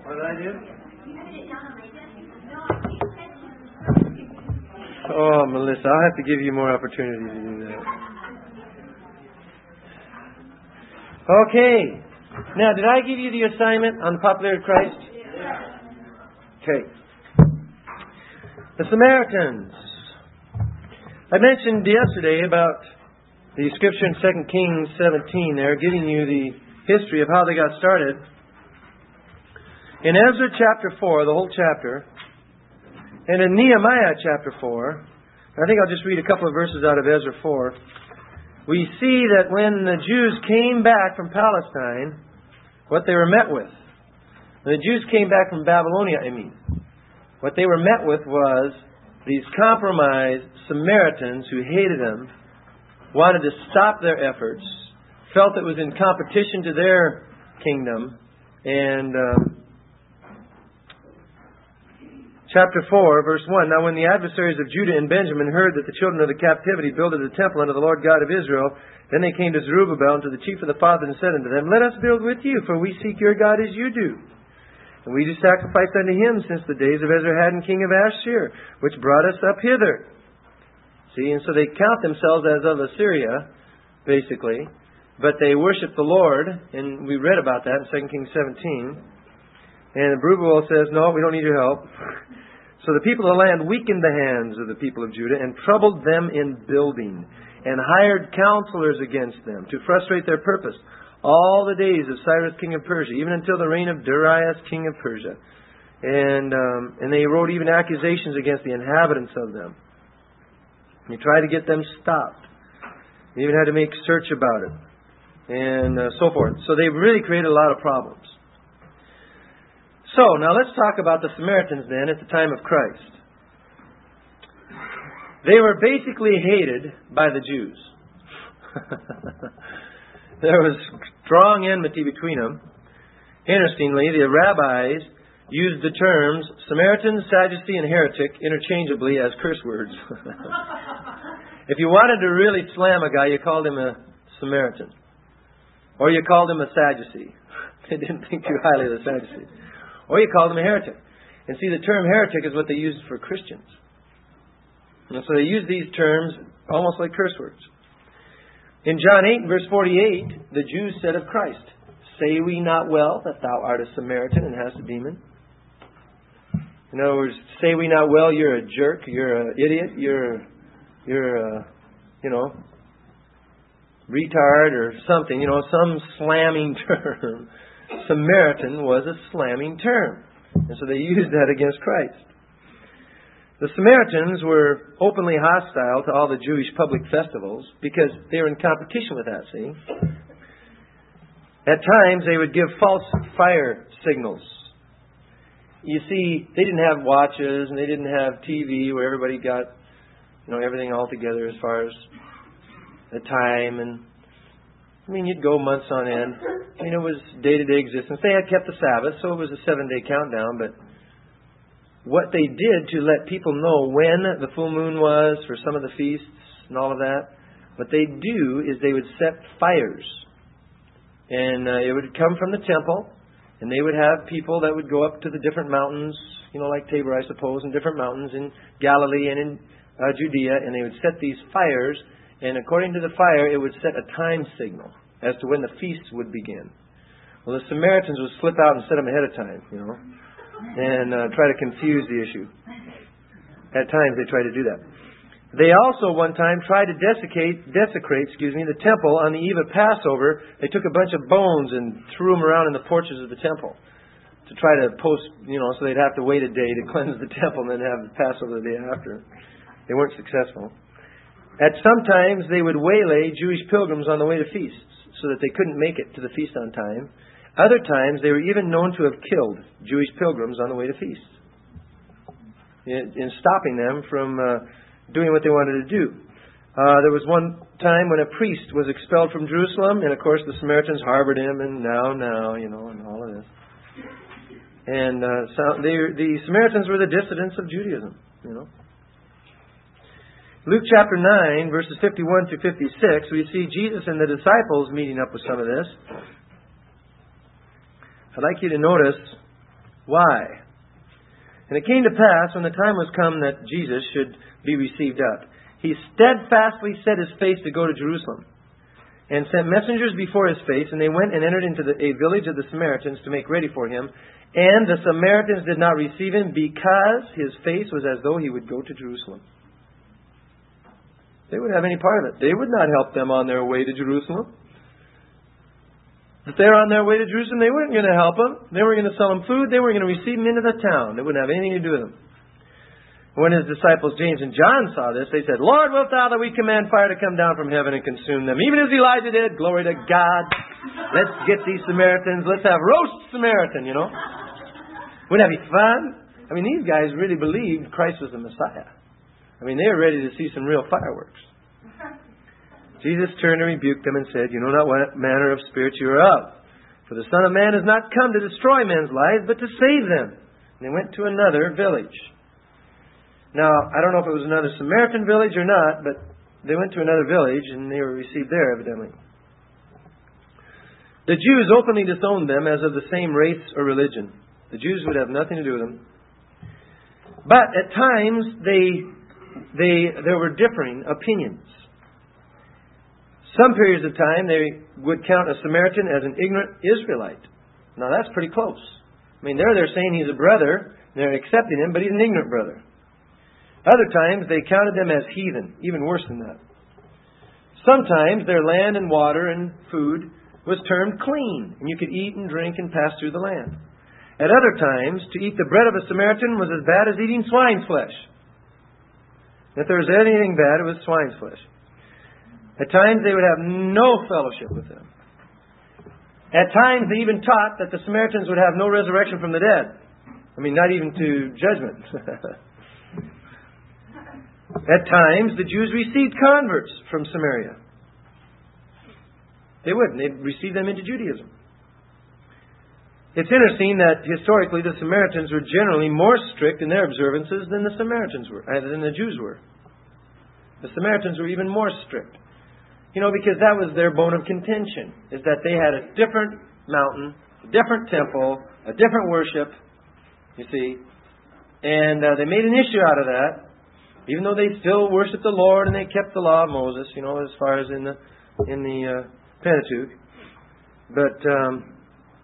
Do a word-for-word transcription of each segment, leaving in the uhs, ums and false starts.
What did I do? Oh, Melissa, I'll have to give you more opportunity to do that. Okay. Now, did I give you the assignment on the popularity of Christ? Okay. The Samaritans. I mentioned yesterday about the scripture in Second Kings seventeen there, giving you the history of how they got started. In Ezra chapter four, the whole chapter, and in Nehemiah chapter four, I think I'll just read a couple of verses out of Ezra four, we see that when the Jews came back from Palestine, what they were met with. When the Jews came back from Babylonia, I mean, what they were met with was these compromised Samaritans who hated them, wanted to stop their efforts, felt it was in competition to their kingdom, and um, chapter four, verse one, now when the adversaries of Judah and Benjamin heard that the children of the captivity builded a temple unto the Lord God of Israel, then they came to Zerubbabel and to the chief of the fathers and said unto them, let us build with you, for we seek your God as you do. And we do sacrifice unto him since the days of Esarhaddon king of Ashur, which brought us up hither. See, and so they count themselves as of Assyria, basically, but they worship the Lord, and we read about that in Second Kings seventeen. And Zerubbabel says, no, we don't need your help. So the people of the land weakened the hands of the people of Judah and troubled them in building, and hired counselors against them to frustrate their purpose all the days of Cyrus king of Persia, even until the reign of Darius king of Persia. And um, and they wrote even accusations against the inhabitants of them. They tried to get them stopped. They even had to make search about it, and uh, so forth. So they really created a lot of problems. So, now let's talk about the Samaritans then at the time of Christ. They were basically hated by the Jews. There was strong enmity between them. Interestingly, the rabbis used the terms Samaritan, Sadducee, and heretic interchangeably as curse words. If you wanted to really slam a guy, you called him a Samaritan. Or you called him a Sadducee. They didn't think too highly of the Sadducees. Or you called him a heretic. And see, the term heretic is what they used for Christians. And so they use these terms almost like curse words. In John eight, verse forty-eight, the Jews said of Christ, say we not well that thou art a Samaritan and hast a demon? In other words, say we not well, you're a jerk, you're an idiot, you're, you're a, you know, retard or something, you know, some slamming term. Samaritan was a slamming term. And so they used that against Christ. The Samaritans were openly hostile to all the Jewish public festivals because they were in competition with that, see? At times they would give false fire signals. You see, they didn't have watches and they didn't have T V where everybody got, you know, everything all together as far as the time. And I mean, you'd go months on end. I mean, it was day-to-day existence. They had kept the Sabbath, so it was a seven-day countdown. But what they did to let people know when the full moon was for some of the feasts and all of that, what they'd do is they would set fires. And uh, it would come from the temple, and they would have people that would go up to the different mountains, you know, like Tabor, I suppose, and different mountains in Galilee and in uh, Judea, and they would set these fires. And according to the fire, it would set a time signal as to when the feast would begin. Well, the Samaritans would slip out and set them ahead of time, you know, and uh, try to confuse the issue. At times, they tried to do that. They also, one time, tried to desecrate, desecrate, excuse me, the temple on the eve of Passover. They took a bunch of bones and threw them around in the porches of the temple to try to post, you know, so they'd have to wait a day to cleanse the temple and then have the Passover the day after. They weren't successful. At some times, they would waylay Jewish pilgrims on the way to feasts so that they couldn't make it to the feast on time. Other times, they were even known to have killed Jewish pilgrims on the way to feasts in, in stopping them from uh, doing what they wanted to do. Uh, there was one time when a priest was expelled from Jerusalem, and of course the Samaritans harbored him, and now, now, you know, and all of this. And uh, so they, the Samaritans were the dissidents of Judaism, you know. Luke chapter nine, verses fifty-one through fifty-six, we see Jesus and the disciples meeting up with some of this. I'd like you to notice Why? And it came to pass, when the time was come that Jesus should be received up, he steadfastly set his face to go to Jerusalem, and sent messengers before his face, and they went and entered into the, a village of the Samaritans to make ready for him. And the Samaritans did not receive him, because his face was as though he would go to Jerusalem. They wouldn't have any part of it. They would not help them on their way to Jerusalem. If they're on their way to Jerusalem, they weren't going to help them. They weren't going to sell them food. They weren't going to receive them into the town. They wouldn't have anything to do with them. When his disciples James and John saw this, they said, Lord, wilt thou that we command fire to come down from heaven and consume them? Even as Elijah did. Glory to God. Let's get these Samaritans. Let's have roast Samaritan, you know. Wouldn't that be fun? I mean, these guys really believed Christ was the Messiah. I mean, they were ready to see some real fireworks. Jesus turned and rebuked them and said, You know not what manner of spirit you are of. For the Son of Man has not come to destroy men's lives, but to save them. And they went to another village. Now, I don't know if it was another Samaritan village or not, but they went to another village and they were received there, evidently. The Jews openly disowned them as of the same race or religion. The Jews would have nothing to do with them. But at times, they, they, there were differing opinions. Some periods of time, they would count a Samaritan as an ignorant Israelite. Now, that's pretty close. I mean, there they're saying he's a brother. They're accepting him, but he's an ignorant brother. Other times, they counted them as heathen, even worse than that. Sometimes, their land and water and food was termed clean, and you could eat and drink and pass through the land. At other times, to eat the bread of a Samaritan was as bad as eating swine's flesh. If there was anything bad, it was swine's flesh. At times, they would have no fellowship with them. At times, they even taught that the Samaritans would have no resurrection from the dead. I mean, not even to judgment. At times, the Jews received converts from Samaria. They wouldn't. They'd receive them into Judaism. It's interesting that historically the Samaritans were generally more strict in their observances than the Samaritans were, uh, than the Jews were. The Samaritans were even more strict. You know, because that was their bone of contention, is that they had a different mountain, a different temple, a different worship, you see. And uh, they made an issue out of that, even though they still worshiped the Lord and they kept the law of Moses, you know, as far as in the in the uh, Pentateuch. But, um,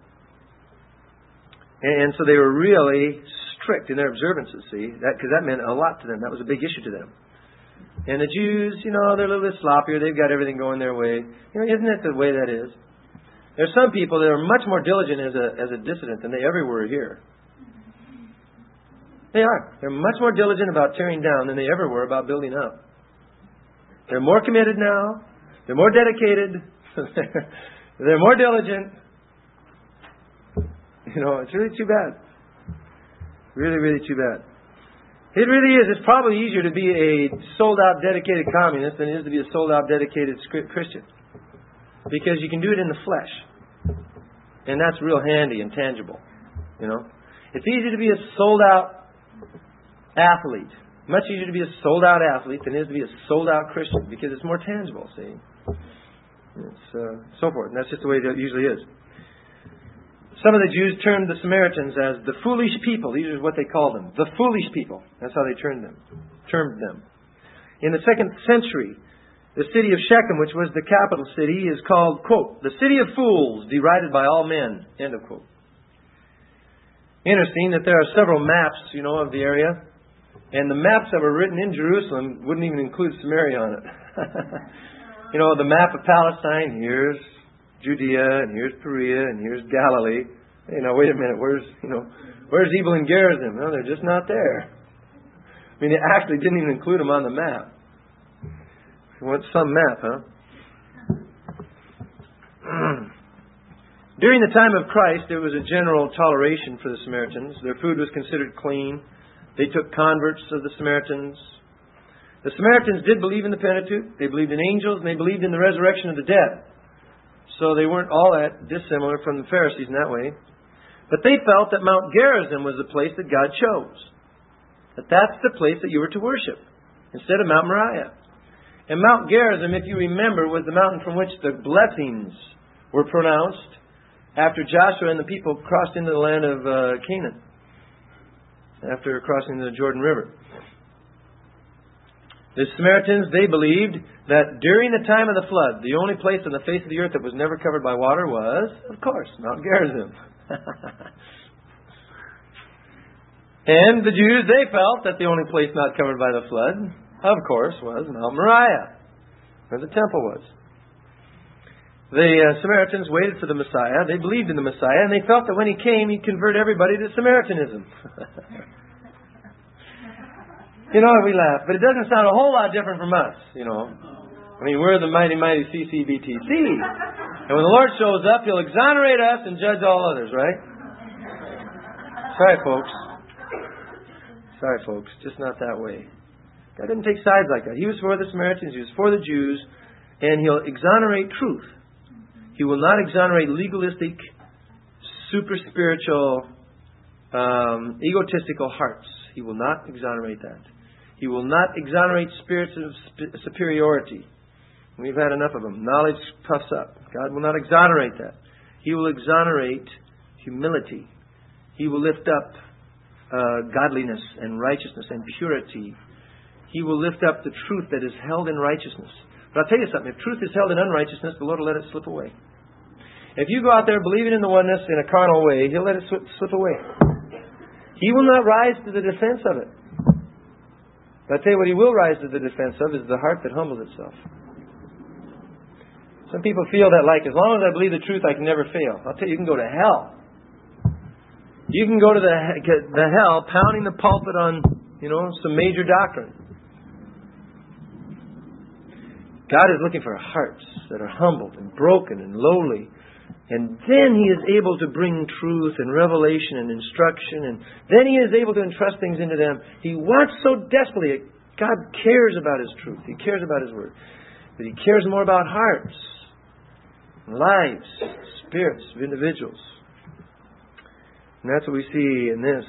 and, and so they were really strict in their observances, see, that because that meant a lot to them. That was a big issue to them. And the Jews, you know, they're a little bit sloppier. They've got everything going their way. You know, isn't that the way that is? There's some people that are much more diligent as a as a dissident than they ever were here. They are. They're much more diligent about tearing down than they ever were about building up. They're more committed now. They're more dedicated. They're more diligent. You know, it's really too bad. Really, really too bad. It really is. It's probably easier to be a sold-out, dedicated communist than it is to be a sold-out, dedicated Christian. Because you can do it in the flesh. And that's real handy and tangible. You know, it's easy to be a sold-out athlete. Much easier to be a sold-out athlete than it is to be a sold-out Christian. Because it's more tangible, see. It's uh, so forth. And that's just the way it usually is. Some of the Jews termed the Samaritans as the foolish people. These are what they called them. The foolish people. That's how they termed them. Termed them. In the second century, the city of Shechem, which was the capital city, is called, quote, the city of fools, derided by all men, end of quote. Interesting that there are several maps, you know, of the area. And the maps that were written in Jerusalem wouldn't even include Samaria on it. You know, the map of Palestine, here's Judea, and here's Perea, and here's Galilee. You know, wait a minute, where's, you know, where's Ebal and Gerizim? No, they're just not there. I mean, they actually didn't even include them on the map. What's some map, huh? During the time of Christ, there was a general toleration for the Samaritans. Their food was considered clean. They took converts of the Samaritans. The Samaritans did believe in the Pentateuch. They believed in angels, and they believed in the resurrection of the dead. So they weren't all that dissimilar from the Pharisees in that way. But they felt that Mount Gerizim was the place that God chose. That that's the place that you were to worship, instead of Mount Moriah. And Mount Gerizim, if you remember, was the mountain from which the blessings were pronounced after Joshua and the people crossed into the land of uh, Canaan. after crossing the Jordan River. The Samaritans, they believed that during the time of the flood, the only place on the face of the earth that was never covered by water was, of course, Mount Gerizim. And the Jews, they felt that the only place not covered by the flood, of course, was Mount Moriah, where the temple was. The uh, Samaritans waited for the Messiah. They believed in the Messiah, and they felt that when He came, He'd convert everybody to Samaritanism. You know, we laugh, but it doesn't sound a whole lot different from us, you know. I mean, we're the mighty, mighty C C B T C. And when the Lord shows up, He'll exonerate us and judge all others, right? Sorry, folks. Sorry, folks. Just not that way. God didn't take sides like that. He was for the Samaritans. He was for the Jews. And He'll exonerate truth. He will not exonerate legalistic, super spiritual, um, egotistical hearts. He will not exonerate that. He will not exonerate spirits of superiority. We've had enough of them. Knowledge puffs up. God will not exonerate that. He will exonerate humility. He will lift up uh, godliness and righteousness and purity. He will lift up the truth that is held in righteousness. But I'll tell you something. If truth is held in unrighteousness, the Lord will let it slip away. If you go out there believing in the oneness in a carnal way, He'll let it slip, slip away. He will not rise to the defense of it. But I'll tell you what He will rise to the defense of is the heart that humbles itself. Some people feel that like, as long as I believe the truth, I can never fail. I'll tell you, you can go to hell. You can go to the, the hell pounding the pulpit on, you know, some major doctrine. God is looking for hearts that are humbled and broken and lowly. And then He is able to bring truth and revelation and instruction. And then He is able to entrust things into them. He wants so desperately. God cares about His truth. He cares about His Word. But He cares more about hearts, lives, spirits of individuals. And that's what we see in this.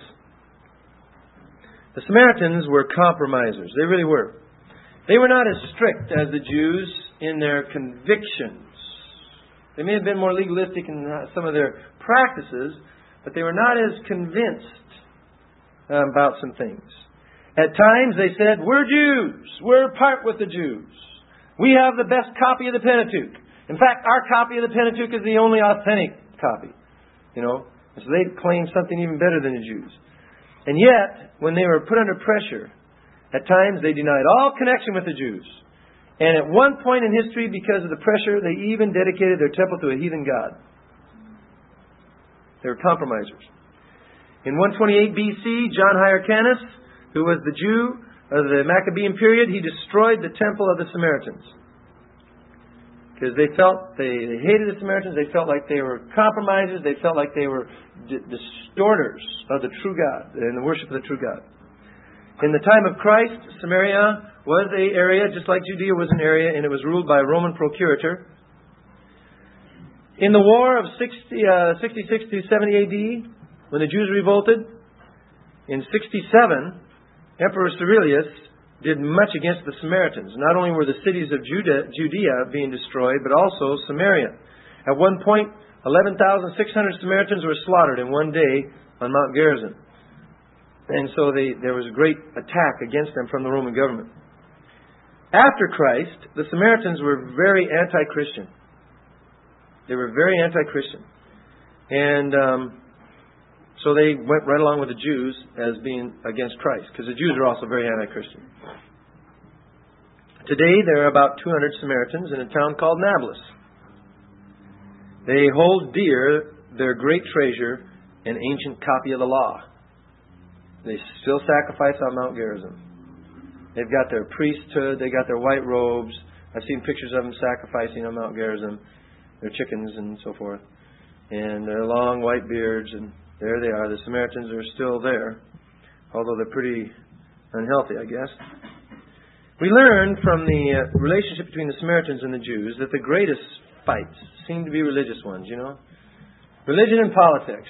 The Samaritans were compromisers. They really were. They were not as strict as the Jews in their convictions. They may have been more legalistic in some of their practices, but they were not as convinced um, about some things. At times they said, we're Jews. We're part with the Jews. We have the best copy of the Pentateuch. In fact, our copy of the Pentateuch is the only authentic copy. You know, so they claimed something even better than the Jews. And yet, when they were put under pressure, at times they denied all connection with the Jews. And at one point in history, because of the pressure, they even dedicated their temple to a heathen god. They were compromisers. In one twenty-eight B C, John Hyrcanus, who was the Jew of the Maccabean period, he destroyed the temple of the Samaritans. Because they felt, they, they hated the Samaritans, they felt like they were compromisers, they felt like they were d- distorters of the true God and the worship of the true God. In the time of Christ, Samaria was an area, just like Judea was an area, and it was ruled by a Roman procurator. In the war of sixty, uh, sixty-six to seventy A D, when the Jews revolted, in sixty-seven, Emperor Cyrillus did much against the Samaritans. Not only were the cities of Judah, Judea being destroyed, but also Samaria. At one point, eleven thousand six hundred Samaritans were slaughtered in one day on Mount Gerizim. And so they, there was a great attack against them from the Roman government. After Christ, the Samaritans were very anti-Christian. They were very anti-Christian. And um, so they went right along with the Jews as being against Christ, because the Jews are also very anti-Christian. Today, there are about two hundred Samaritans in a town called Nablus. They hold dear their great treasure, an ancient copy of the law. They still sacrifice on Mount Gerizim. They've got their priesthood. They got their white robes. I've seen pictures of them sacrificing on Mount Gerizim. Their chickens and so forth. And their long white beards. And there they are. The Samaritans are still there. Although they're pretty unhealthy, I guess. We learn from the uh, relationship between the Samaritans and the Jews that the greatest fights seem to be religious ones, you know. Religion and politics.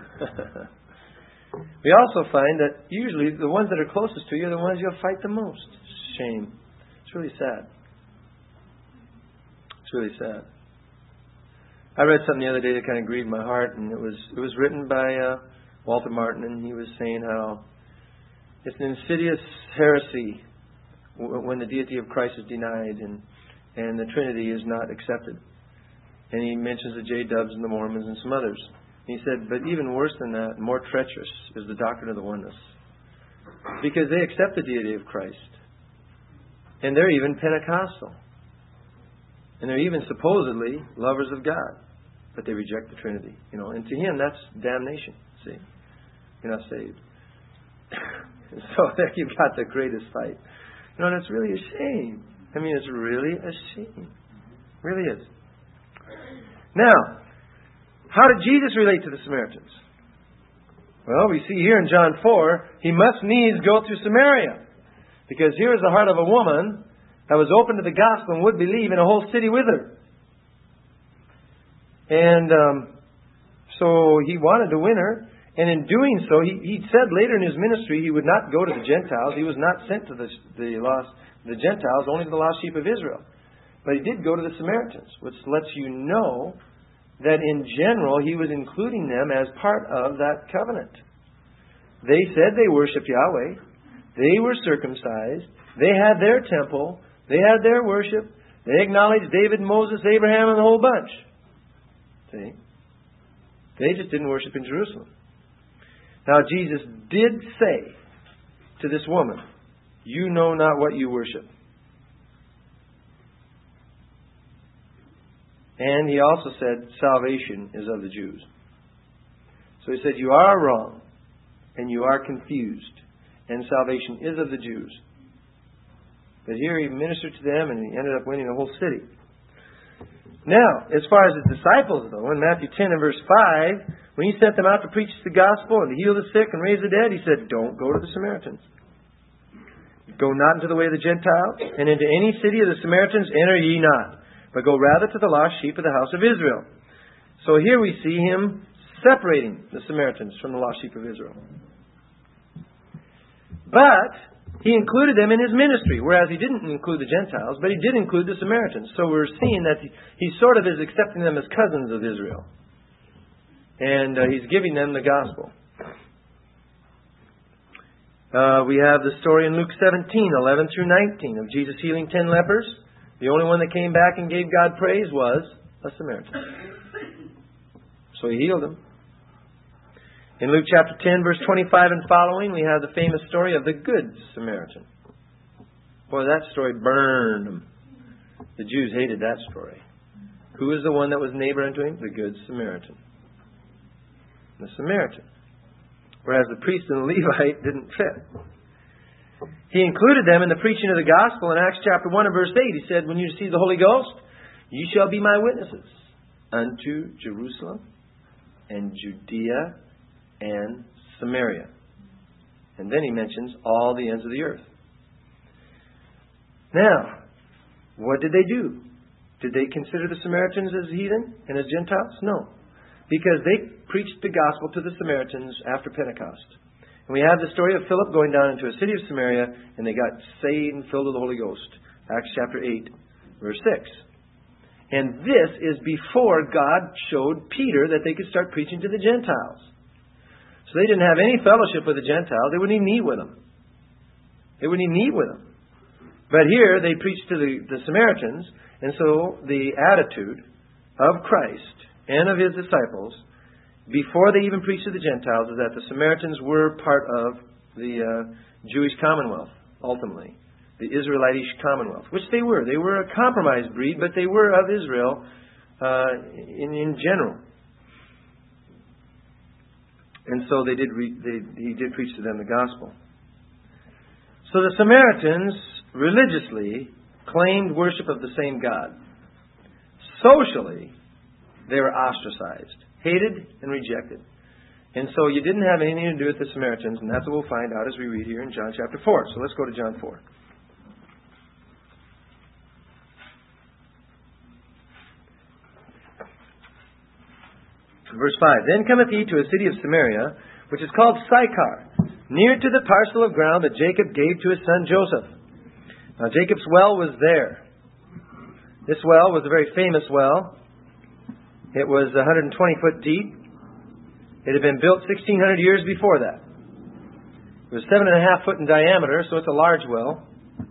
We also find that usually the ones that are closest to you are the ones you'll fight the most. Shame. It's really sad. It's really sad. I read something the other day that kind of grieved my heart, and it was it was written by uh, Walter Martin, and he was saying how It's an insidious heresy when the deity of Christ is denied and, and the Trinity is not accepted. And he mentions the J-Dubs and the Mormons and some others. He said, but even worse than that, more treacherous, is the doctrine of the oneness. Because they accept the deity of Christ. And they're even Pentecostal. And they're even supposedly lovers of God. But they reject the Trinity. You know, and to him, that's damnation. See? You're not saved. So there you've got the greatest fight. You know, and it's really a shame. I mean, it's really a shame. It really is. Now, how did Jesus relate to the Samaritans? Well, we see here in John four, he must needs go through Samaria. Because here is the heart of a woman that was open to the gospel and would believe, in a whole city with her. And um, so he wanted to win her. And in doing so, he, he said later in his ministry he would not go to the Gentiles. He was not sent to the, the, lost, the Gentiles, only to the lost sheep of Israel. But he did go to the Samaritans, which lets you know that in general he was including them as part of that covenant. They said they worshiped Yahweh. They were circumcised. They had their temple. They had their worship. They acknowledged David, Moses, Abraham, and the whole bunch. See? They just didn't worship in Jerusalem. Now Jesus did say to this woman, you know not what you worship. And he also said, salvation is of the Jews. So he said, you are wrong, and you are confused, and salvation is of the Jews. But here he ministered to them, and he ended up winning the whole city. Now, as far as his disciples, though, in Matthew ten and verse five, when he sent them out to preach the gospel and to heal the sick and raise the dead, he said, don't go to the Samaritans. Go not into the way of the Gentiles, and into any city of the Samaritans enter ye not, but go rather to the lost sheep of the house of Israel. So here we see him separating the Samaritans from the lost sheep of Israel. But he included them in his ministry, whereas he didn't include the Gentiles, but he did include the Samaritans. So we're seeing that he, he sort of is accepting them as cousins of Israel. And uh, he's giving them the gospel. Uh, we have the story in Luke seventeen, eleven through nineteen, of Jesus healing ten lepers. The only one that came back and gave God praise was a Samaritan. So he healed them. In Luke chapter ten, verse twenty-five and following, we have the famous story of the Good Samaritan. Boy, that story burned them. The Jews hated that story. Who was the one that was neighbor unto him? The Good Samaritan. The Samaritan. Whereas the priest and the Levite didn't fit. He included them in the preaching of the gospel in Acts chapter one and verse eight. He said, when you receive the Holy Ghost, you shall be my witnesses unto Jerusalem and Judea and Samaria. And then he mentions all the ends of the earth. Now, what did they do? Did they consider the Samaritans as heathen and as Gentiles? No. Because they preached the gospel to the Samaritans after Pentecost. And we have the story of Philip going down into a city of Samaria, and they got saved and filled with the Holy Ghost. Acts chapter eight, verse six. And this is before God showed Peter that they could start preaching to the Gentiles. So they didn't have any fellowship with the Gentiles. They wouldn't even meet with them. They wouldn't even meet with them. But here they preached to the, the Samaritans. And so the attitude of Christ and of his disciples, before they even preached to the Gentiles, is that the Samaritans were part of the uh, Jewish commonwealth, ultimately. The Israelitish commonwealth, which they were. They were a compromised breed, but they were of Israel uh, in, in general. And so they did. Re- they, he did preach to them the gospel. So the Samaritans religiously claimed worship of the same God. Socially, they were ostracized, hated, and rejected. And so you didn't have anything to do with the Samaritans, and that's what we'll find out as we read here in John chapter four. So let's go to John four. Verse five. Then cometh he to a city of Samaria, which is called Sychar, near to the parcel of ground that Jacob gave to his son Joseph. Now Jacob's well was there. This well was a very famous well. It was one hundred twenty foot deep. It had been built sixteen hundred years before that. It was seven and a half foot in diameter, so it's a large well.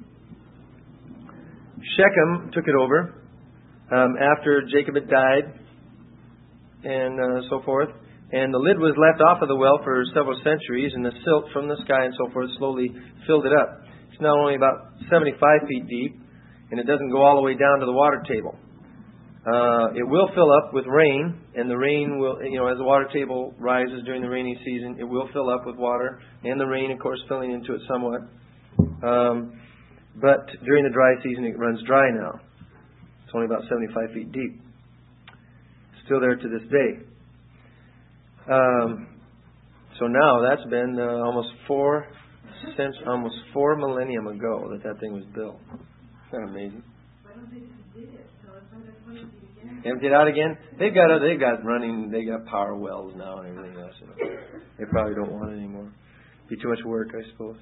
Shechem took it over um, after Jacob had died and uh, so forth. And the lid was left off of the well for several centuries, and the silt from the sky and so forth slowly filled it up. It's now only about seventy-five feet deep, and it doesn't go all the way down to the water table. Uh, it will fill up with rain, and the rain will, you know, as the water table rises during the rainy season, it will fill up with water, and the rain, of course, filling into it somewhat. Um, but during the dry season, it runs dry now. It's only about seventy-five feet deep. Still there to this day. Um, so now that's been uh, almost four, since almost four millennium ago that that thing was built. Isn't that amazing? Why don't they just dig it? So it's like it's empty again. Empty it out again? They've got they've got running. They got power wells now and everything else. So they probably don't want it anymore. Be too much work, I suppose.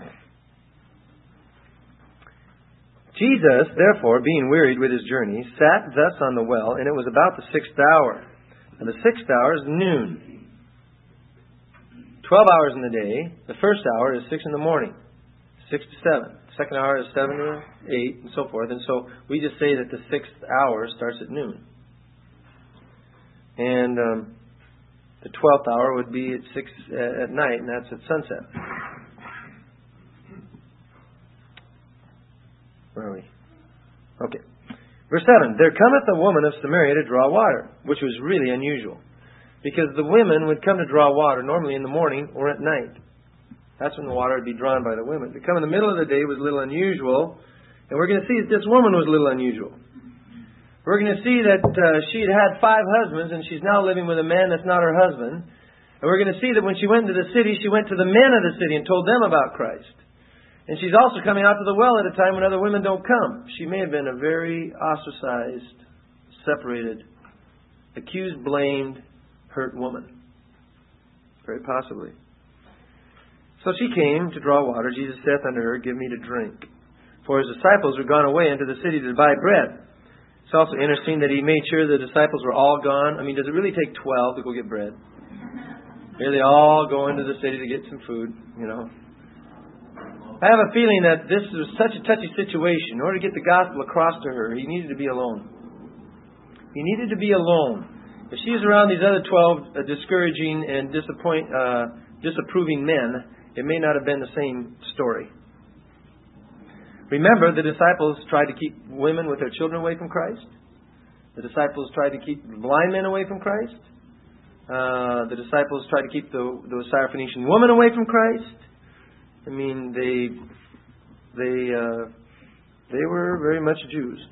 Jesus, therefore, being wearied with his journey, sat thus on the well, and it was about the sixth hour. And the sixth hour is noon. Twelve hours in the day. The first hour is six in the morning. Six to seven. The second hour is seven to eight, and so forth. And so we just say that the sixth hour starts at noon. And um, the twelfth hour would be at six uh, at night, and that's at sunset. Where are we? Okay. Verse seven. There cometh a woman of Samaria to draw water, which was really unusual. Because the women would come to draw water normally in the morning or at night. That's when the water would be drawn by the women. To come in the middle of the day was a little unusual. And we're going to see that this woman was a little unusual. We're going to see that uh, she had had five husbands and she's now living with a man that's not her husband. And we're going to see that when she went into the city, she went to the men of the city and told them about Christ. And she's also coming out to the well at a time when other women don't come. She may have been a very ostracized, separated, accused, blamed, hurt woman. Very possibly. So she came to draw water. Jesus saith unto her, Give me to drink. For his disciples were gone away into the city to buy bread. It's also interesting that he made sure the disciples were all gone. I mean, does it really take twelve to go get bread? Here they all go into the city to get some food, you know. I have a feeling that this was such a touchy situation. In order to get the gospel across to her, he needed to be alone. He needed to be alone. If she was around these other twelve uh, discouraging and disappoint, uh, disapproving men, it may not have been the same story. Remember, the disciples tried to keep women with their children away from Christ. The disciples tried to keep blind men away from Christ. Uh, the disciples tried to keep the, the Syrophoenician woman away from Christ. I mean, they they uh, they were very much Jews.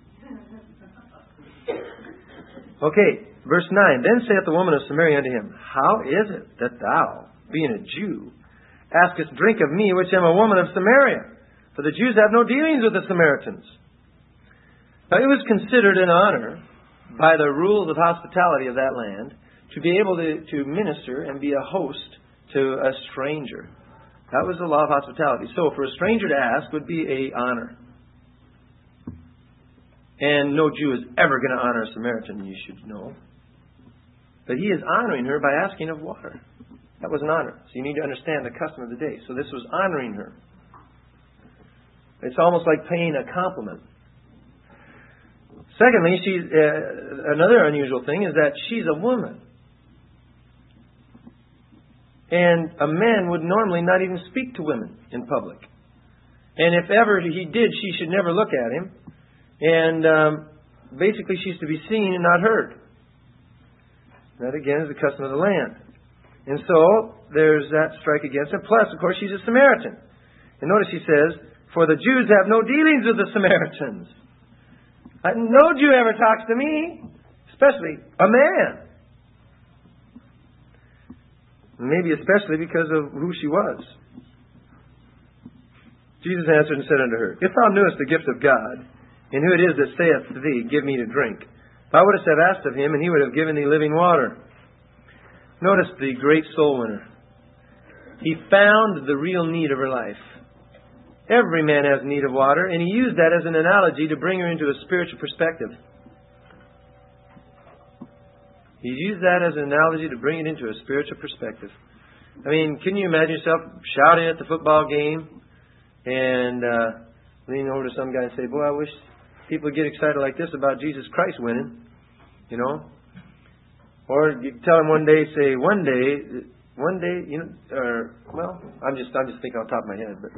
Okay. Verse nine, Then saith the woman of Samaria unto him, How is it that thou, being a Jew, askest drink of me, which am a woman of Samaria? For the Jews have no dealings with the Samaritans. Now it was considered an honor by the rules of hospitality of that land to be able to, to minister and be a host to a stranger. That was the law of hospitality. So for a stranger to ask would be an honor. And no Jew is ever going to honor a Samaritan, you should know. But he is honoring her by asking of water. That was an honor. So you need to understand the custom of the day. So this was honoring her. It's almost like paying a compliment. Secondly, she's, uh, another unusual thing is that she's a woman. And a man would normally not even speak to women in public. And if ever he did, she should never look at him. And um, basically she's to be seen and not heard. That again is the custom of the land. And so there's that strike against it. Plus, of course, she's a Samaritan. And notice she says, For the Jews have no dealings with the Samaritans. No Jew ever talks to me, especially a man. Maybe especially because of who she was. Jesus answered and said unto her, If thou knewest the gift of God, and who it is that saith to thee, Give me to drink, thou wouldst have asked of him, and he would have given thee living water. Notice the great soul winner. He found the real need of her life. Every man has need of water, and he used that as an analogy to bring her into a spiritual perspective. He used that as an analogy to bring it into a spiritual perspective. I mean, can you imagine yourself shouting at the football game and uh, leaning over to some guy and say, boy, I wish people would get excited like this about Jesus Christ winning, you know? Or you tell them one day, say, one day, one day, you know, or, well, I'm just, I'm just thinking on top of my head, but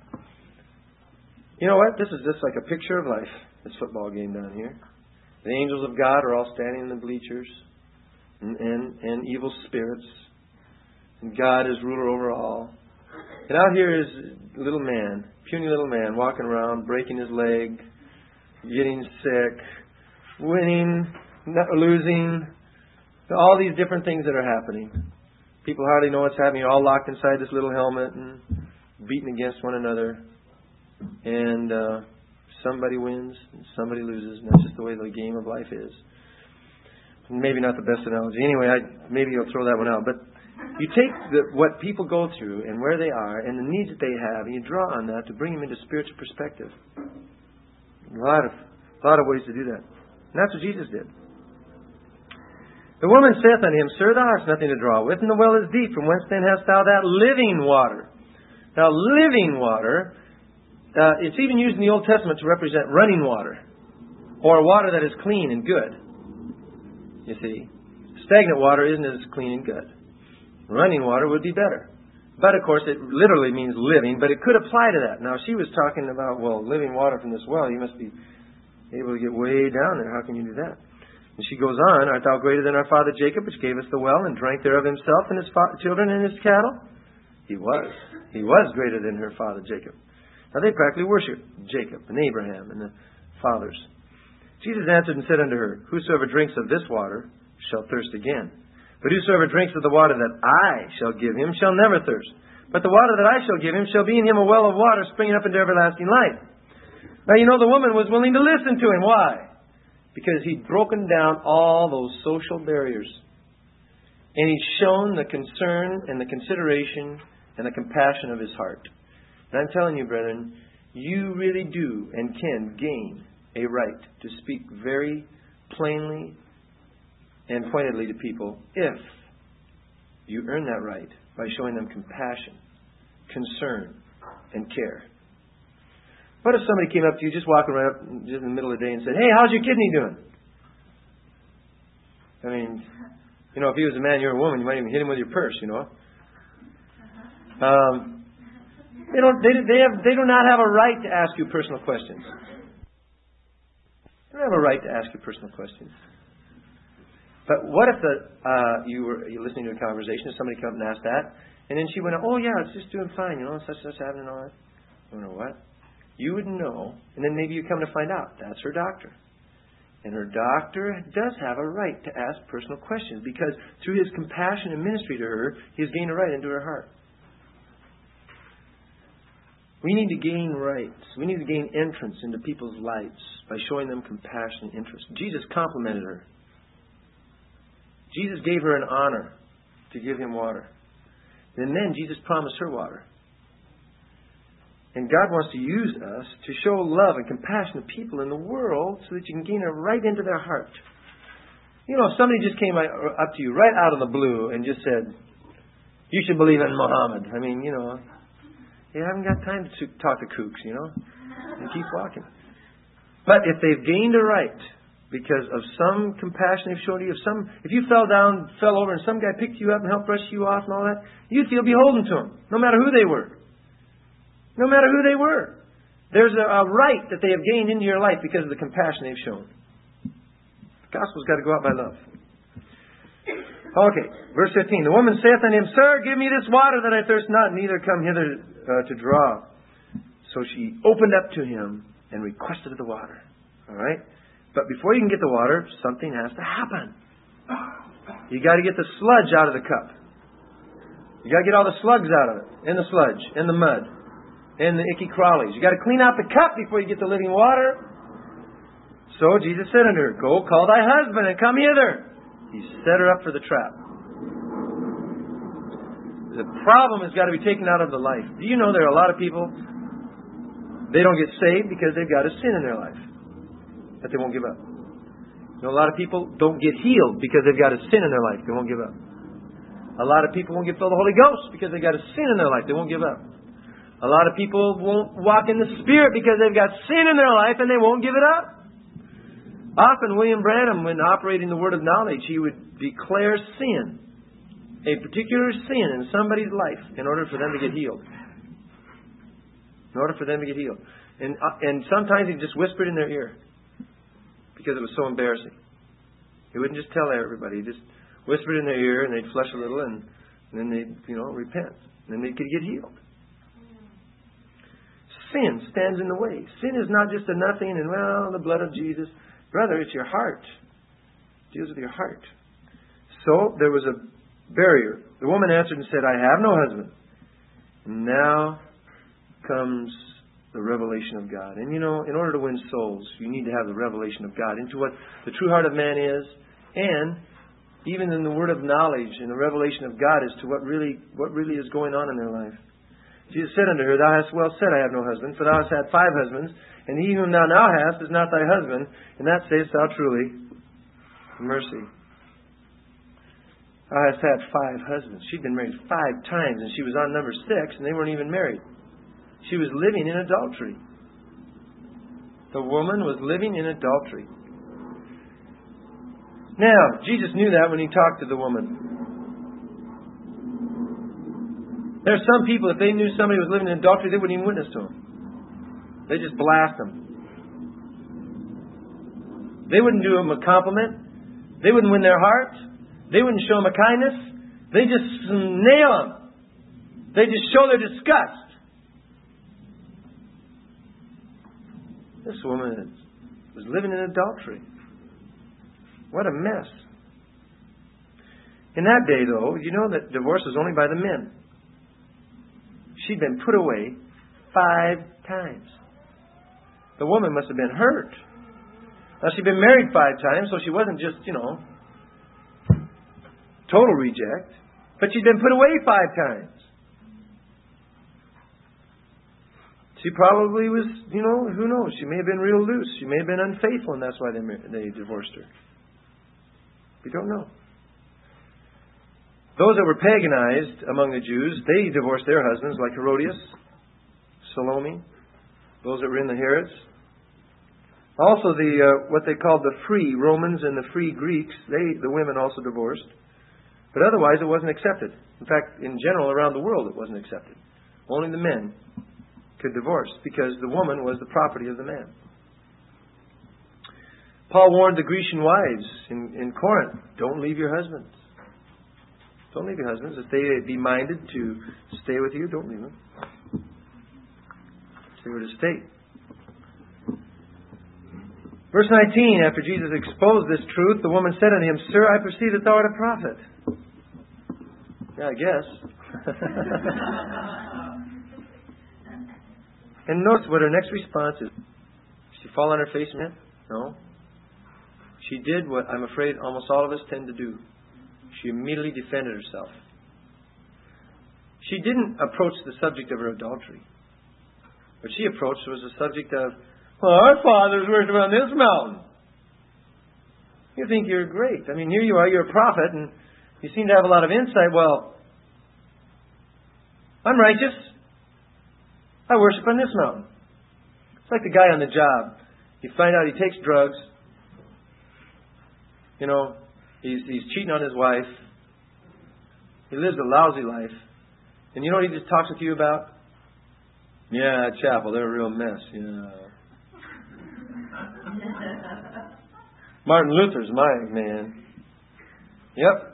you know what? This is just like a picture of life, this football game down here. The angels of God are all standing in the bleachers, and, and, and evil spirits, and God is ruler over all. And out here is a little man, puny little man, walking around, breaking his leg, getting sick, winning, not losing, all these different things that are happening. People hardly know what's happening. You're all locked inside this little helmet and beating against one another. And uh, somebody wins and somebody loses. And that's just the way the game of life is. Maybe not the best analogy. Anyway, I, maybe you'll throw that one out. But you take the, what people go through and where they are and the needs that they have, and you draw on that to bring them into spiritual perspective. A lot of, a lot of ways to do that. And that's what Jesus did. The woman saith unto him, Sir, thou hast nothing to draw with, and the well is deep. From whence then hast thou that living water? Now, living water, uh, it's even used in the Old Testament to represent running water, or water that is clean and good. You see, stagnant water isn't as clean and good. Running water would be better. But, of course, it literally means living, but it could apply to that. Now, she was talking about, well, living water from this well, you must be able to get way down there. How can you do that? And she goes on, Art thou greater than our father Jacob, which gave us the well, and drank thereof himself and his fa- children and his cattle? He was. He was greater than her father Jacob. Now, they practically worshiped Jacob and Abraham and the fathers. Jesus answered and said unto her, Whosoever drinks of this water shall thirst again. But whosoever drinks of the water that I shall give him shall never thirst. But the water that I shall give him shall be in him a well of water springing up into everlasting life. Now, you know, the woman was willing to listen to him. Why? Because he'd broken down all those social barriers. And he'd shown the concern and the consideration and the compassion of his heart. And I'm telling you, brethren, you really do and can gain a right to speak very plainly and pointedly to people if you earn that right by showing them compassion, concern, and care. What if somebody came up to you, just walking right up just in the middle of the day and said, Hey, how's your kidney doing? I mean, you know, if he was a man, you're a woman, you might even hit him with your purse, you know. Um, they don't. They, they have. They do not have a right to ask you personal questions. They don't have a right to ask you personal questions. But what if the uh, you were you listening to a conversation and somebody come up and asked that, and then she went, Oh yeah, it's just doing fine, you know, such such happening and all that. I don't know what. You would know, and then maybe you come to find out that's her doctor. And her doctor does have a right to ask personal questions because through his compassion and ministry to her, he has gained a right into her heart. We need to gain rights. We need to gain entrance into people's lives by showing them compassion and interest. Jesus complimented her. Jesus gave her an honor to give him water. And then Jesus promised her water. And God wants to use us to show love and compassion to people in the world so that you can gain it right into their heart. You know, if somebody just came up to you right out of the blue and just said, You should believe in Muhammad. I mean, you know, you haven't got time to talk to kooks, you know, and keep walking. But if they've gained a right because of some compassion they've shown you, if some, if you fell down, fell over, and some guy picked you up and helped brush you off and all that, you'd feel beholden to them, no matter who they were. No matter who they were. There's a, a right that they have gained into your life because of the compassion they've shown. The gospel's got to go out by love. Okay, verse fifteen. The woman saith unto him, Sir, give me this water that I thirst not, neither come hither uh, to draw. So she opened up to him and requested of the water. All right? But before you can get the water, something has to happen. You got to get the sludge out of the cup. You got to get all the slugs out of it, and the sludge, and the mud, and the icky crawlies. You got to clean out the cup before you get the living water. So Jesus said unto her, Go, call thy husband, and come hither. He set her up for the trap. The problem has got to be taken out of the life. Do you know there are a lot of people, they don't get saved because they've got a sin in their life that they won't give up. You know, a lot of people don't get healed because they've got a sin in their life they won't give up. A lot of people won't get filled with the Holy Ghost because they've got a sin in their life. They won't give up. A lot of people won't walk in the Spirit because they've got sin in their life and they won't give it up. Often William Branham, when operating the word of knowledge, he would declare sin, a particular sin in somebody's life, in order for them to get healed. In order for them to get healed. And, uh, and sometimes he'd just whisper it in their ear because it was so embarrassing. He wouldn't just tell everybody. He just whispered in their ear, and they'd flush a little, and, and then they'd, you know, repent. And then they could get healed. Sin stands in the way. Sin is not just a nothing and, well, the blood of Jesus. Brother, it's your heart. It deals with your heart. So there was a barrier. The woman answered and said, I have no husband. And now comes the revelation of God. And you know, in order to win souls, you need to have the revelation of God into what the true heart of man is, and even in the word of knowledge and the revelation of God as to what really what really is going on in their life. Jesus said unto her, Thou hast well said, I have no husband, for thou hast had five husbands, and he whom thou now hast is not thy husband, and that sayest thou truly. Mercy. Thou hast had five husbands. She'd been married five times, and she was on number six, and they weren't even married. She was living in adultery. The woman was living in adultery. Now, Jesus knew that when He talked to the woman. There are some people, if they knew somebody was living in adultery, they wouldn't even witness to them. They just blast them. They wouldn't do them a compliment. They wouldn't win their heart. They wouldn't show them a kindness. They just nail them. They just show their disgust. This woman was living in adultery. What a mess. In that day, though, you know that divorce was only by the men. She'd been put away five times. The woman must have been hurt. Now, she'd been married five times, so she wasn't just, you know, total reject. But she'd been put away five times. She probably was, you know, who knows? She may have been real loose. She may have been unfaithful, and that's why they they divorced her. We don't know. Those that were paganized among the Jews, they divorced their husbands, like Herodias, Salome, those that were in the Herods. Also, the uh, what they called the free Romans and the free Greeks, they the women also divorced. But otherwise, it wasn't accepted. In fact, in general, around the world, it wasn't accepted. Only the men could divorce, because the woman was the property of the man. Paul warned the Grecian wives in, in Corinth, don't leave your husbands. Don't leave your husbands. If they be minded to stay with you, don't leave them. If they were to stay. Verse nineteen, after Jesus exposed this truth, the woman said unto him, Sir, I perceive that thou art a prophet. Yeah, I guess. And notice what her next response is. Did she fall on her face, man? No. She did what I'm afraid almost all of us tend to do. She immediately defended herself. She didn't approach the subject of her adultery. What she approached was the subject of, well, our fathers worship on this mountain. You think you're great. I mean, here you are, you're a prophet, and you seem to have a lot of insight. Well, I'm righteous. I worship on this mountain. It's like the guy on the job. You find out he takes drugs. You know, he's, he's cheating on his wife. He lives a lousy life. And you know what he just talks with you about? Yeah, chapel, they're a real mess. Yeah. Martin Luther's my man. Yep.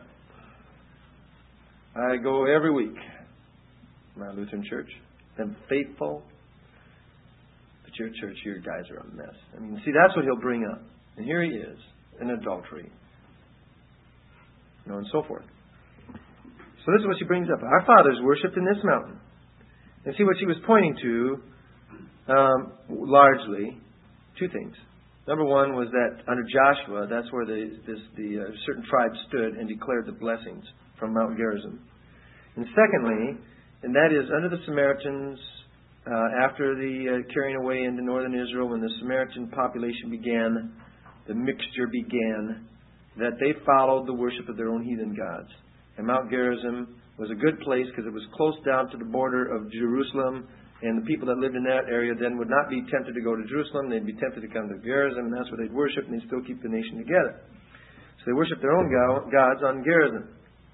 I go every week. My Lutheran church. I'm faithful. But your church, your guys are a mess. I mean, see, that's what he'll bring up. And here he is, in adultery. You know, and so forth. So this is what she brings up. Our fathers worshipped in this mountain. And see what she was pointing to, um, largely, two things. Number one was that under Joshua, that's where the this, the uh, certain tribes stood and declared the blessings from Mount Gerizim. And secondly, and that is under the Samaritans, uh, after the uh, carrying away into northern Israel, when the Samaritan population began, the mixture began, that they followed the worship of their own heathen gods. And Mount Gerizim was a good place because it was close down to the border of Jerusalem. And the people that lived in that area then would not be tempted to go to Jerusalem. They'd be tempted to come to Gerizim, and that's where they'd worship, and they'd still keep the nation together. So they worshiped their own gods on Gerizim.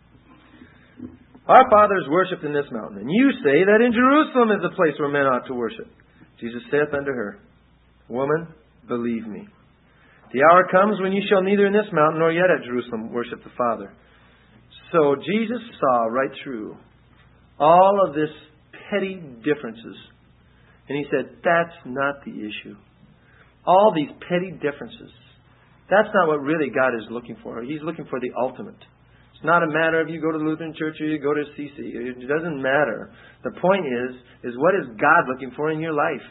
Our fathers worshipped in this mountain, and you say that in Jerusalem is the place where men ought to worship. Jesus saith unto her, Woman, believe me. The hour comes when you shall neither in this mountain nor yet at Jerusalem worship the Father. So Jesus saw right through all of this petty differences. And He said, that's not the issue. All these petty differences. That's not what really God is looking for. He's looking for the ultimate. It's not a matter if you go to the Lutheran Church or you go to C C. It doesn't matter. The point is, is what is God looking for in your life?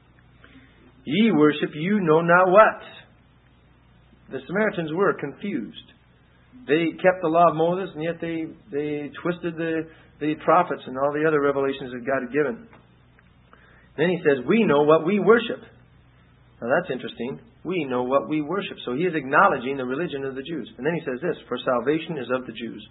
Ye worship you know not what. The Samaritans were confused. They kept the law of Moses, and yet they, they twisted the the prophets and all the other revelations that God had given. Then He says, we know what we worship. Now that's interesting. We know what we worship. So He is acknowledging the religion of the Jews. And then He says this, for salvation is of the Jews.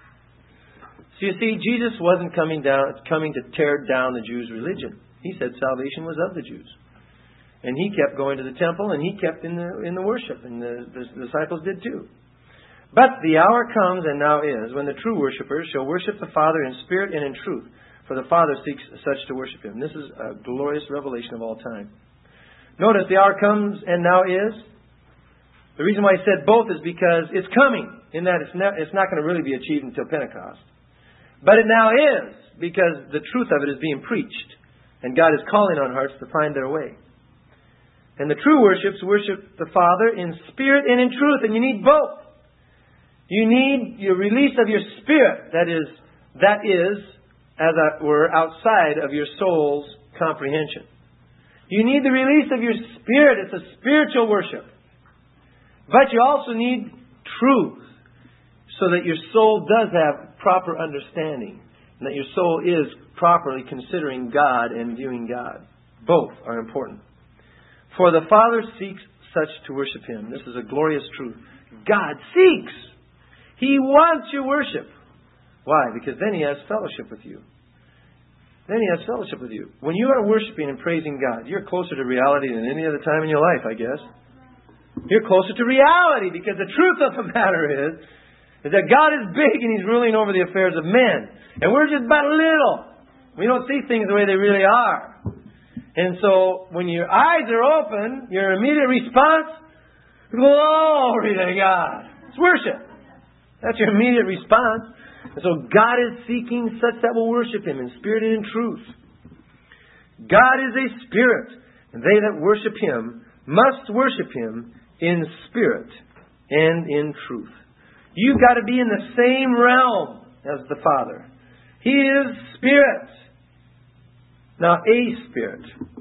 So you see, Jesus wasn't coming down, coming to tear down the Jews' religion. He said salvation was of the Jews. And He kept going to the temple, and He kept in the in the worship. And the, the disciples did too. But the hour comes, and now is, when the true worshippers shall worship the Father in spirit and in truth. For the Father seeks such to worship Him. This is a glorious revelation of all time. Notice the hour comes, and now is. The reason why I said both is because it's coming, in that it's not, it's not going to really be achieved until Pentecost. But it now is, because the truth of it is being preached. And God is calling on hearts to find their way. And the true worships worship the Father in spirit and in truth. And you need both. You need your release of your spirit. That is, that is, as it were, outside of your soul's comprehension. You need the release of your spirit. It's a spiritual worship. But you also need truth, so that your soul does have proper understanding, and that your soul is properly considering God and viewing God. Both are important. For the Father seeks such to worship Him. This is a glorious truth. God seeks. He wants your worship. Why? Because then He has fellowship with you. Then He has fellowship with you. When you are worshiping and praising God, you're closer to reality than any other time in your life, I guess. You're closer to reality, because the truth of the matter is, is that God is big and He's ruling over the affairs of men. And we're just but little. We don't see things the way they really are. And so, when your eyes are open, your immediate response, glory to God. It's worship. That's your immediate response. And so God is seeking such that will worship Him in spirit and in truth. God is a spirit, and they that worship Him must worship Him in spirit and in truth. You've got to be in the same realm as the Father. He is spirit. Now, a spirit.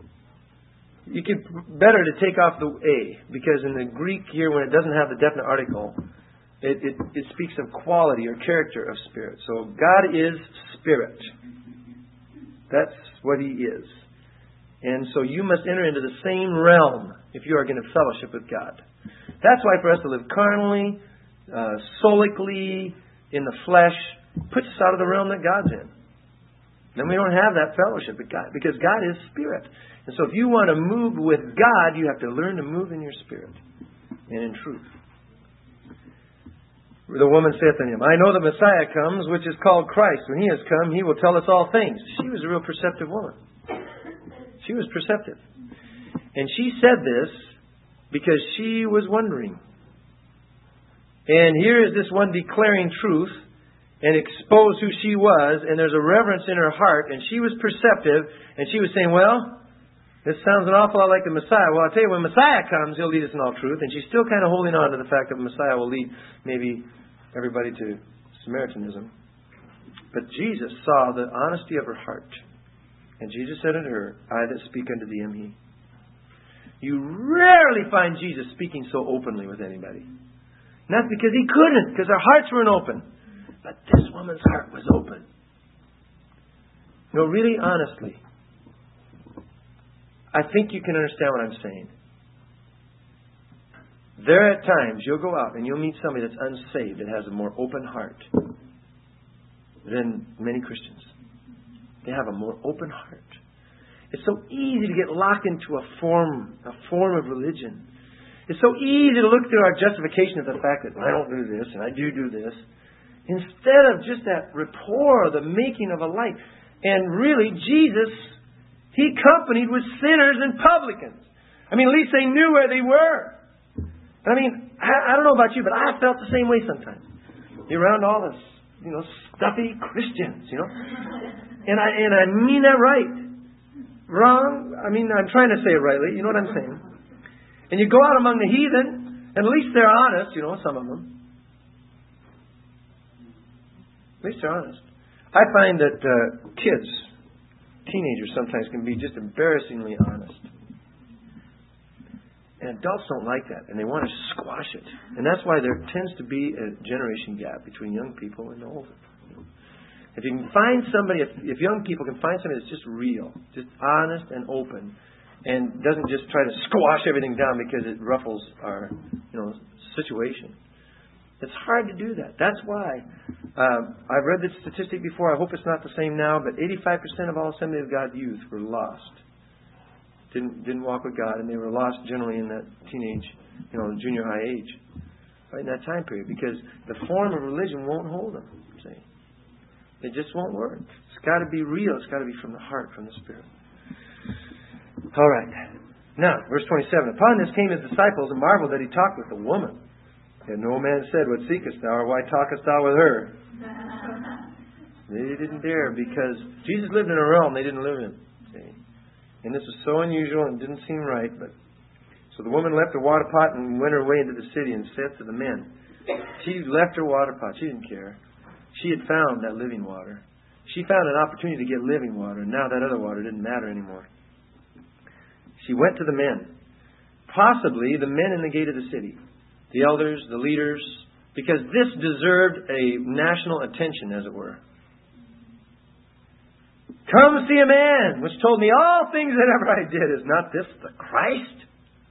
You could better to take off the a, because in the Greek here, when it doesn't have the definite article, It, it, it speaks of quality or character of spirit. So God is spirit. That's what He is. And so you must enter into the same realm if you are going to fellowship with God. That's why for us to live carnally, uh, solically, in the flesh, puts us out of the realm that God's in. Then we don't have that fellowship with God, because God is spirit. And so if you want to move with God, you have to learn to move in your spirit and in truth. The woman saith unto Him, I know the Messiah comes, which is called Christ. When He has come, He will tell us all things. She was a real perceptive woman. She was perceptive. And she said this because she was wondering. And here is this one declaring truth and expose who she was. And there's a reverence in her heart. And she was perceptive. And she was saying, well, this sounds an awful lot like the Messiah. Well, I'll tell you, when Messiah comes, He'll lead us in all truth. And she's still kind of holding on to the fact that Messiah will lead maybe everybody to Samaritanism. But Jesus saw the honesty of her heart. And Jesus said unto her, I that speak unto thee am He. You rarely find Jesus speaking so openly with anybody. And that's because He couldn't, because their hearts weren't open. But this woman's heart was open. No, really, honestly, I think you can understand what I'm saying. There are times you'll go out and you'll meet somebody that's unsaved that has a more open heart. than many Christians. They have a more open heart. It's so easy to get locked into a form, a form of religion. It's so easy to look through our justification of the fact that I don't do this and I do do this, instead of just that rapport, the making of a life. And really, Jesus, He companied with sinners and publicans. I mean, at least they knew where they were. I mean, I, I don't know about you, but I felt the same way sometimes. You're around all this, you know, stuffy Christians, you know. And I and I mean that right. Wrong? I mean, I'm trying to say it rightly. You know what I'm saying? And you go out among the heathen, and at least they're honest, you know, some of them. At least they're honest. I find that uh, kids, teenagers sometimes can be just embarrassingly honest. And adults don't like that, and they want to squash it. And that's why there tends to be a generation gap between young people and the older. If you can find somebody, if, if young people can find somebody that's just real, just honest and open, and doesn't just try to squash everything down because it ruffles our, you know, situation. It's hard to do that. That's why um, I've read this statistic before. I hope it's not the same now, but eighty-five percent of all Assembly of God youth were lost. Didn't didn't walk with God, and they were lost generally in that teenage, you know, junior high age, right in that time period, because the form of religion won't hold them. See, it just won't work. It's got to be real. It's got to be from the heart, from the Spirit. All right. Now, verse twenty-seven. Upon this came His disciples and marveled that He talked with a woman. And no man said, What seekest thou, or why talkest thou with her? They didn't dare, because Jesus lived in a realm they didn't live in. See? And this was so unusual and didn't seem right. But so the woman left her water pot and went her way into the city and said to the men. She left her water pot. She didn't care. She had found that living water. She found an opportunity to get living water, and now that other water didn't matter anymore. She went to the men. Possibly the men in the gate of the city. The elders, the leaders, because this deserved a national attention, as it were. Come see a man which told me all things that ever I did. Is not this the Christ?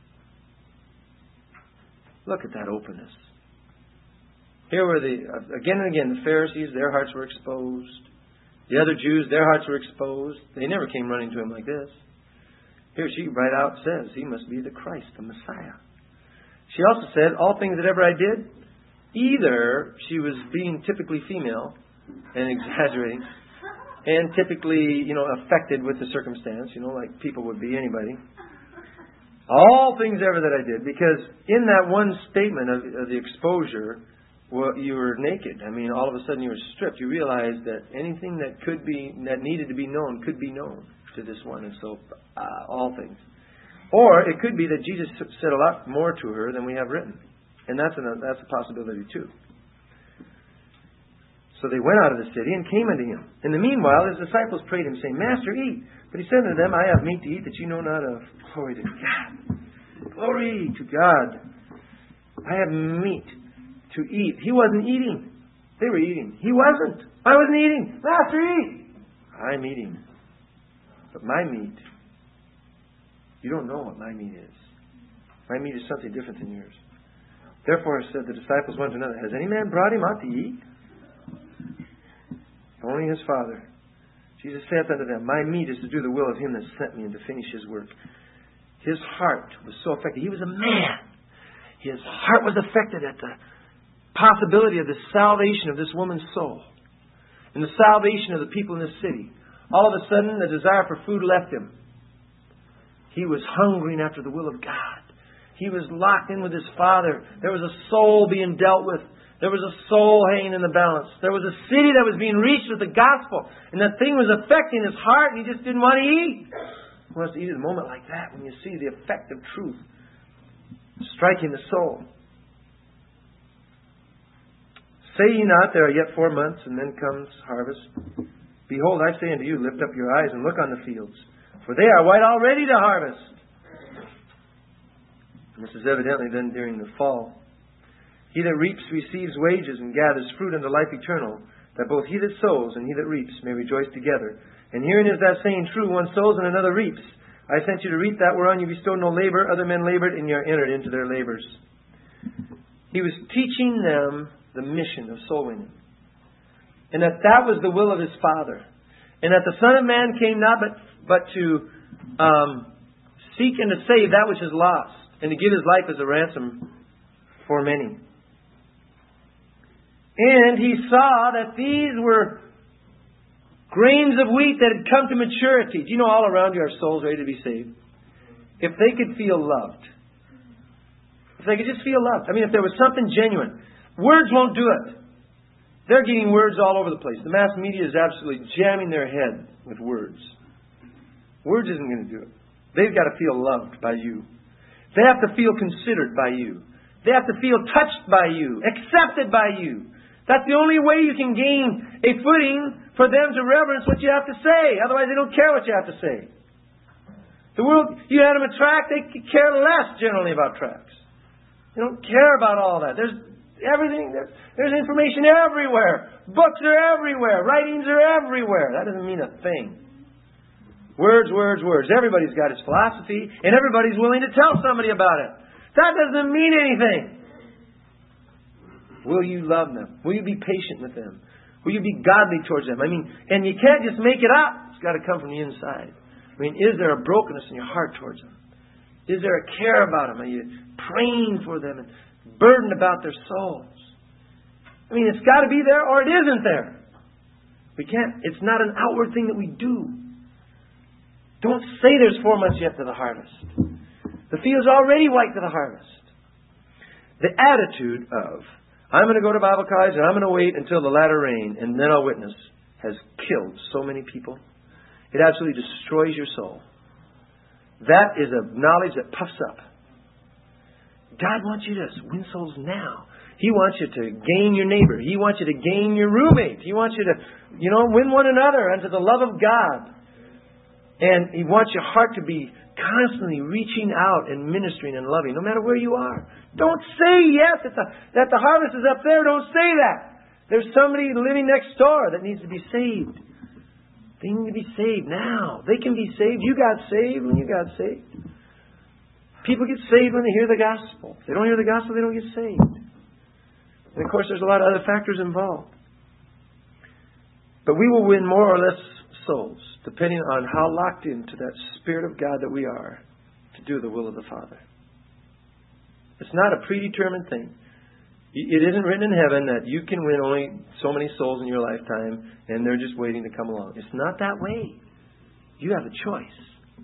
Look at that openness. Here were the, again and again, the Pharisees, their hearts were exposed. The other Jews, their hearts were exposed. They never came running to Him like this. Here she right out says, He must be the Christ, the Messiah. She also said, all things that ever I did, either she was being typically female and exaggerating, and typically, you know, affected with the circumstance, you know, like people would be, anybody. All things ever that I did, because in that one statement of, of the exposure, well, you were naked. I mean, all of a sudden you were stripped. You realized that anything that could be, that needed to be known, could be known to this one. And so, uh, all things. Or it could be that Jesus said a lot more to her than we have written. And that's, an, that's a possibility too. So they went out of the city and came unto Him. In the meanwhile, His disciples prayed Him, saying, Master, eat. But He said unto them, I have meat to eat that you know not of. Glory to God. Glory to God. I have meat to eat. He wasn't eating. They were eating. He wasn't. I wasn't eating. Master, eat. I'm eating. But my meat, you don't know what my meat is. My meat is something different than yours. Therefore said the disciples one to another, Has any man brought Him out to eat? Only His Father. Jesus saith unto them, My meat is to do the will of Him that sent me and to finish His work. His heart was so affected. He was a man. His heart was affected at the possibility of the salvation of this woman's soul and the salvation of the people in this city. All of a sudden, the desire for food left him. He was hungering after the will of God. He was locked in with His Father. There was a soul being dealt with. There was a soul hanging in the balance. There was a city that was being reached with the gospel. And that thing was affecting his heart, and he just didn't want to eat. He wants to eat at a moment like that when you see the effect of truth striking the soul. Say ye not, there are yet four months, and then comes harvest. Behold, I say unto you, lift up your eyes and look on the fields, for they are white already to harvest. And this is evidently then during the fall. He that reaps receives wages and gathers fruit unto life eternal, that both he that sows and he that reaps may rejoice together. And herein is that saying true, one sows and another reaps. I sent you to reap that whereon you bestowed no labor. Other men labored, and ye are entered into their labors. He was teaching them the mission of soul winning. and that that was the will of His Father. And that the Son of Man came not but, but to um, seek and to save that which is lost, and to give His life as a ransom for many. And He saw that these were grains of wheat that had come to maturity. Do you know all around you are souls ready to be saved? If they could feel loved. If they could just feel loved. I mean, if there was something genuine. Words won't do it. They're getting words all over the place. The mass media is absolutely jamming their head with words. Words isn't going to do it. They've got to feel loved by you. They have to feel considered by you. They have to feel touched by you. Accepted by you. That's the only way you can gain a footing for them to reverence what you have to say. Otherwise, they don't care what you have to say. The world, you hand them a tract, they care less generally about tracts. They don't care about all that. There's everything. There's, there's information everywhere. Books are everywhere. Writings are everywhere. That doesn't mean a thing. Words, words, words. Everybody's got his philosophy, and everybody's willing to tell somebody about it. That doesn't mean anything. Will you love them? Will you be patient with them? Will you be godly towards them? I mean, and you can't just make it up. It's got to come from the inside. I mean, is there a brokenness in your heart towards them? Is there a care about them? Are you praying for them and burdened about their souls? I mean, it's got to be there or it isn't there. We can't. It's not an outward thing that we do. Don't say there's four months yet to the harvest. The field's already white to the harvest. The attitude of, I'm going to go to Bible college and I'm going to wait until the latter rain and then I'll witness, has killed so many people. It absolutely destroys your soul. That is a knowledge that puffs up. God wants you to win souls now. He wants you to gain your neighbor. He wants you to gain your roommate. He wants you to, you know, win one another unto the love of God. And He wants your heart to be constantly reaching out and ministering and loving, no matter where you are. Don't say yes that the, that the harvest is up there. Don't say that. There's somebody living next door that needs to be saved. They need to be saved now. They can be saved. You got saved when you got saved. People get saved when they hear the gospel. If they don't hear the gospel, they don't get saved. And of course, there's a lot of other factors involved. But we will win more or less souls, depending on how locked into that Spirit of God that we are to do the will of the Father. It's not a predetermined thing. It isn't written in heaven that you can win only so many souls in your lifetime and they're just waiting to come along. It's not that way. You have a choice.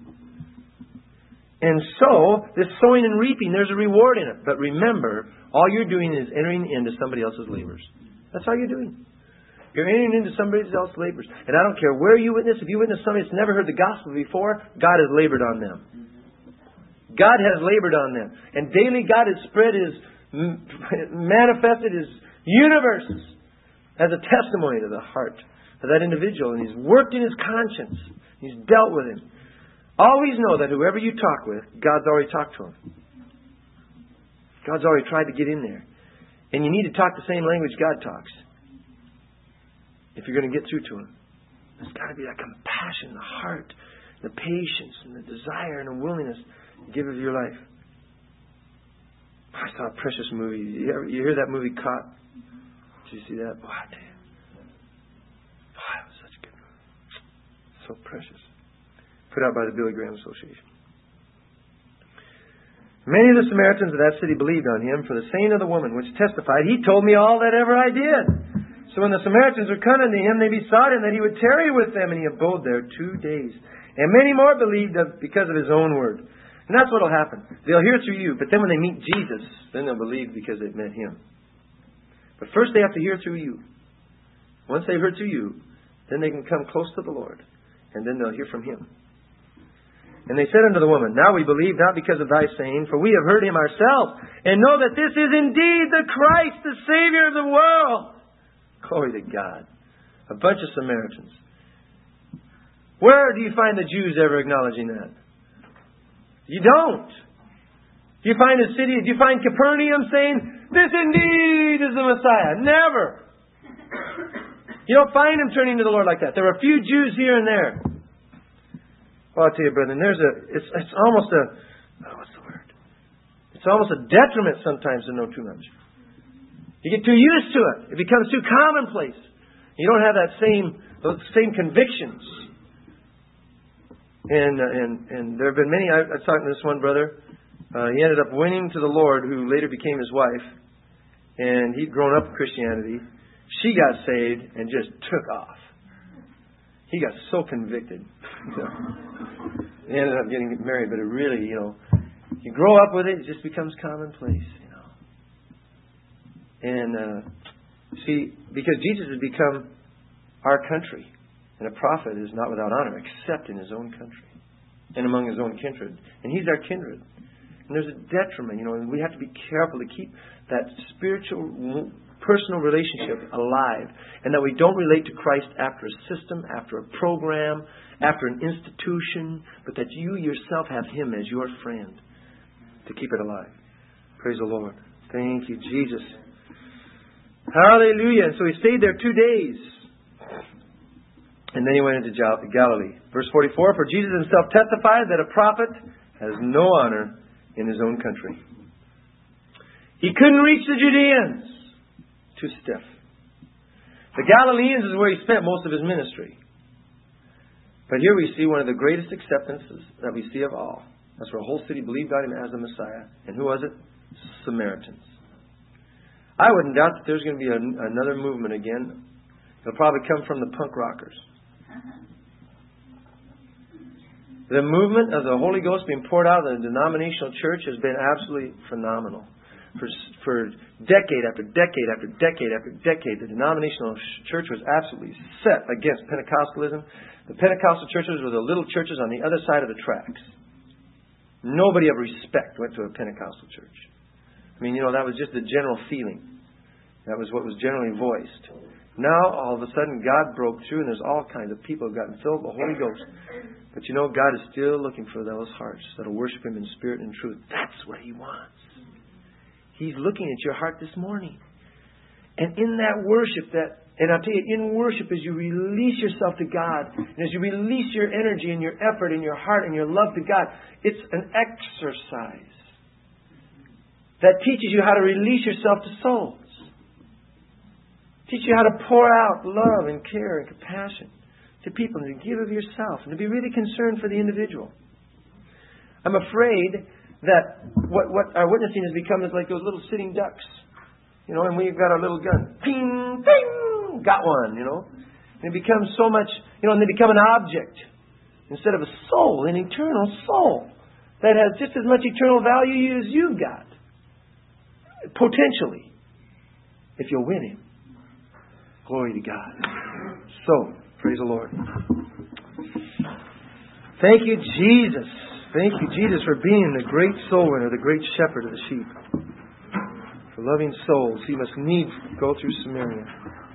And so, this sowing and reaping, there's a reward in it. But remember, all you're doing is entering into somebody else's labors. That's all you're doing. You're entering into somebody else's labors. And I don't care where you witness. If you witness somebody that's never heard the gospel before, God has labored on them. God has labored on them. And daily God has spread His, manifested His universes as a testimony to the heart of that individual. And He's worked in his conscience. He's dealt with him. Always know that whoever you talk with, God's already talked to him. God's already tried to get in there. And you need to talk the same language God talks if you're going to get through to him. There's got to be that compassion, the heart, the patience, and the desire and the willingness to give of your life. I saw a precious movie. You, ever, you hear that movie, Caught? Did you see that? Boy, damn. Boy, it was such a good movie. So precious. Put out by the Billy Graham Association. Many of the Samaritans of that city believed on him for the saying of the woman, which testified, He told me all that ever I did. So when the Samaritans were coming to him, they besought him that he would tarry with them, and he abode there two days. And many more believed of, because of his own word. And that's what will happen. They'll hear through you, but then when they meet Jesus, then they'll believe because they've met him. But first they have to hear through you. Once they've heard through you, then they can come close to the Lord, and then they'll hear from him. And they said unto the woman, Now we believe not because of thy saying, for we have heard him ourselves, and know that this is indeed the Christ, the Savior of the world. Glory to God. A bunch of Samaritans. Where do you find the Jews ever acknowledging that? You don't. Do you find a city, do you find Capernaum saying, This indeed is the Messiah? Never. You don't find them turning to the Lord like that. There are a few Jews here and there. Well, I'll tell you, brethren, there's a, it's, it's almost a, oh, what's the word? It's almost a detriment sometimes to know too much. You get too used to it. It becomes too commonplace. You don't have that same those same convictions. And uh, and and there have been many. I, I was talking to this one brother. Uh, he ended up winning to the Lord, who later became his wife. And he'd grown up in Christianity. She got saved and just took off. He got so convicted. He ended up getting married, but it really, you know, you grow up with it, it just becomes commonplace, you know. And uh, see, because Jesus has become our country, and a prophet is not without honor, except in his own country and among his own kindred. And he's our kindred. And there's a detriment, you know, and we have to be careful to keep that spiritual, personal relationship alive, and that we don't relate to Christ after a system, after a program, after an institution, but that you yourself have Him as your friend to keep it alive. Praise the Lord. Thank you, Jesus. Hallelujah. And so he stayed there two days. And then he went into Galilee. Verse forty-four, for Jesus himself testified that a prophet has no honor in his own country. He couldn't reach the Judeans. Too stiff. The Galileans is where he spent most of his ministry. But here we see one of the greatest acceptances that we see of all. That's where a whole city believed on him as the Messiah. And who was it? Samaritans. I wouldn't doubt that there's going to be a, another movement again. It'll probably come from the punk rockers. The movement of the Holy Ghost being poured out in the denominational church has been absolutely phenomenal. For, for decade after decade after decade after decade, the denominational church was absolutely set against Pentecostalism. The Pentecostal churches were the little churches on the other side of the tracks. Nobody of respect went to a Pentecostal church. I mean, you know, that was just the general feeling. That was what was generally voiced. Now, all of a sudden, God broke through, and there's all kinds of people who have gotten filled with the Holy Ghost. But you know, God is still looking for those hearts that will worship Him in spirit and truth. That's what He wants. He's looking at your heart this morning. And in that worship, that, and I'll tell you, in worship, as you release yourself to God, and as you release your energy and your effort and your heart and your love to God, it's an exercise that teaches you how to release yourself to souls. Teach you how to pour out love and care and compassion to people, and to give of yourself, and to be really concerned for the individual. I'm afraid that what, what our witnessing has become is like those little sitting ducks. You know, and we've got our little gun. Ping, ping, got one, you know. And it becomes so much, you know, and they become an object instead of a soul, an eternal soul that has just as much eternal value as you've got. Potentially. If you'll win Him. Glory to God. So, praise the Lord. Thank you, Jesus. Thank you, Jesus, for being the great soul winner, the great shepherd of the sheep. For loving souls, He must needs go through Samaria.